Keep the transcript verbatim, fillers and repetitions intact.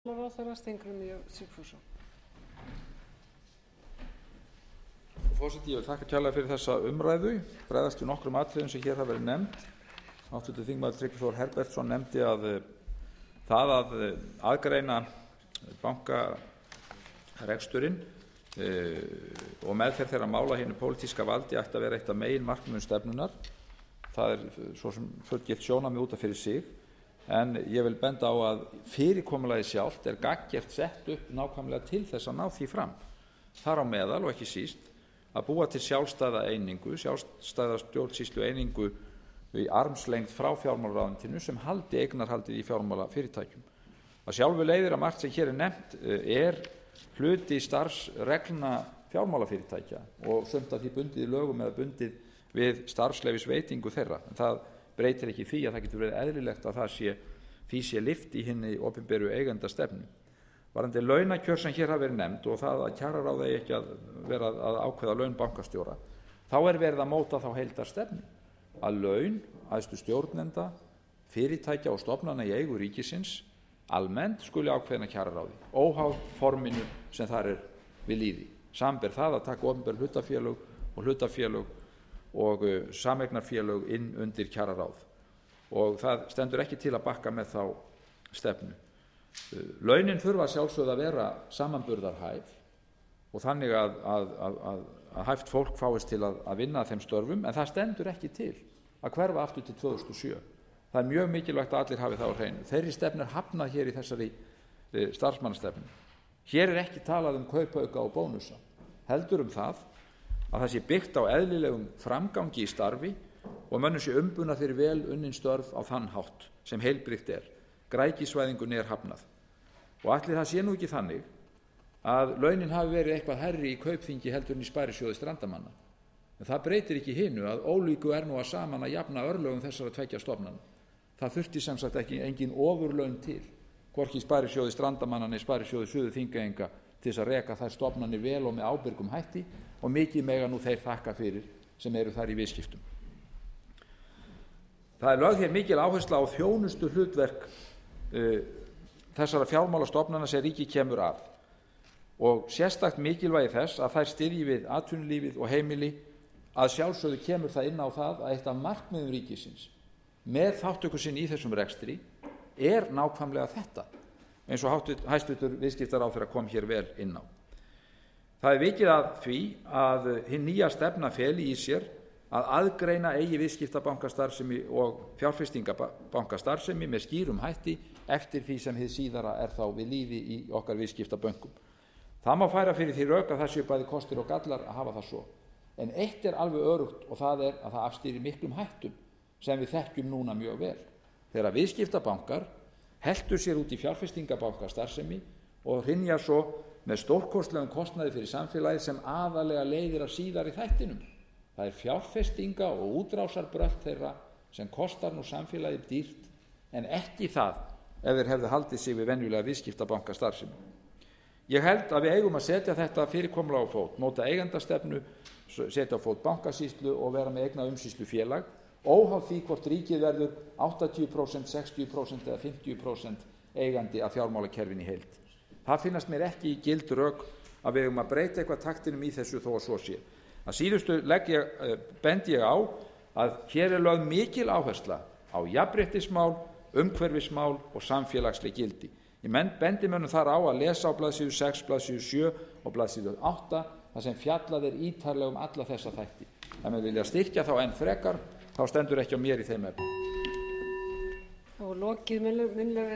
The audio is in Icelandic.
Forseti, ég vil þakka kærlega fyrir þessa umræðu, bregðast við nokkrum atriðum sem hér hafa verið nefnd. Háttvirtur þingmaður Tryggvi Þór Herbertsson nefndi að það að aðgreina bankareksturinn og meðferð þeirra mála hinu pólitíska valdi ætti að vera eitt af meginmarkmiðum stefnunnar. Það er svo sem fullgilt sjónarmið út af fyrir sig, en ég vil benda á að fyrirkomulagið sjálft er gagngert sett upp nákvæmlega til þess að ná því fram. Þar á meðal og ekki síst að búa til sjálfstæða einingu, sjálfstæða stjórnsýslu einingu í armslengd frá fjármálaráðuneytinu sem haldi eignarhaldið í fjármálafyrirtækjum. Að sjálfu leiðir að margt sem hér er nefnt er hluti starfsreglna fjármálafyrirtækja og sumt af því bundið í lögum eða bundið við starfsleyfisveitingu þeirra. En það breytir ekki því að það getur verið eðlilegt að það sé, því sé lyft í hinni opinberu eigendastefnu. Varðandi launakjör sem hér hafa verið nefnd og það að kjararáð eigi ekki að vera að ákveða laun bankastjóra, þá er verið að móta þá heildarstefnu að laun æðstu stjórnenda, fyrirtækja og stofnana í eigu ríkisins almennt skuli ákveðin að kjararáði, óháð forminu sem þar er við lýði. Samanber það að taka opinber hlutafélög og hlutafélög og sameignarfélög inn undir kjararáð. Og það stendur ekki til að bakka með þá stefnu. Launin þurfa sjálfsögð að vera samanburðarhæf og þannig að, að, að, að, að hæft fólk fáist til að, að vinna að þeim störfum, en það stendur ekki til að hverfa aftur til tvö þúsund og sjö. Það er mjög mikilvægt að allir hafi það á hreinu. Þeirri stefnu er hafnað hér í þessari starfsmannastefnu. Hér er ekki talað um kaupauka og bónusa, heldur um það að það sé byggt á eðlilegum framgangi í starfi og mönnum sé umbunað fyrir vel unnin störf á þann hátt sem heilbrigt er. Græðgisvæðingunni er hafnað. Og ætli það sé nú ekki þannig að launin hafi verið eitthvað hærri í kaupþingi heldur en í sparisjóði strandamanna. En það breytir ekki hinu að ólíku er nú að saman að jafna örlögum þessara tveggja stofnana. Það þurfti sem sagt ekki engin ofurlaun til, hvorki í sparisjóði strandamanna nei sparisjóði Suður-Þingeyinga til þess að reka þær stofnanir vel og með ábyrgum hætti, og mikið mega nú þeir þakka fyrir sem eru þar í viðskiptum. Það er lögð hér mikil áhersla á þjónustu hlutverk uh, þessara fjármálastofnana sem ríkið kemur að og sérstakt mikilvægi þess að þær styðji við atvinnulífið og heimili. Að sjálfsögðu kemur það inn á það að eitt af markmiðum ríkisins með þátttöku sinni í þessum rekstri er nákvæmlega þetta, eins og hæstvirtur viðskiptaráðherra kom hér vel inn á. Það er vikið að því að hin nýja stefna feli í sér að aðgreina eigi viðskiptabankastarfsemi og fjárfestingabankastarfsemi með skýrum hætti eftir því sem hið síðara er þá við lýði í okkar viðskiptabönkum. Það má færa fyrir því rök að það séu bæði kostir og gallar að hafa það svo. En eitt er alveg örugt og það er að það afstýrir miklum hættum sem við þekkjum núna mjög vel. Þegar viðskiptabankar heltu sér út í fjárfestingabankastarfsemi og hrynja svo með stórkostlegum kostnaði fyrir samfélagið sem aðalega leiðir af síðari þættinum. Það er fjárfestinga og útrásarbrölt þeirra sem kostar nú samfélagið dýrt, en ekki það ef þeir hefðu haldið sig við venjulega viðskiptabankastarfsemi. Ég held að við eigum að setja þetta fyrirkomulag á fót, móta eigendastefnu, setja á fót bankasýslu og vera með eigna umsýslufélag, óháð því hvort ríkið verður áttatíu prósent, sextíu prósent eða fimmtíu prósent eigandi af fjármálakerfinu í heild. Það finnast mér ekki í gild rök að við eigum að breyta eitthvað taktinum í þessu þó að svo sé. Að síðustu legg ég, bendi ég á að hér er lögð mikil áhersla á jafnréttismál, umhverfismál og samfélagsleg gildi. Ég bendi mönnum þar á að lesa á blaðsíðu sex, blaðsíðu sjö og blaðsíðu átta þar sem fjallað er ítarlega um alla þessa þætti. Ef við vilja styrkja þá enn frekar, þá stendur ekki á mér í þeim efnum.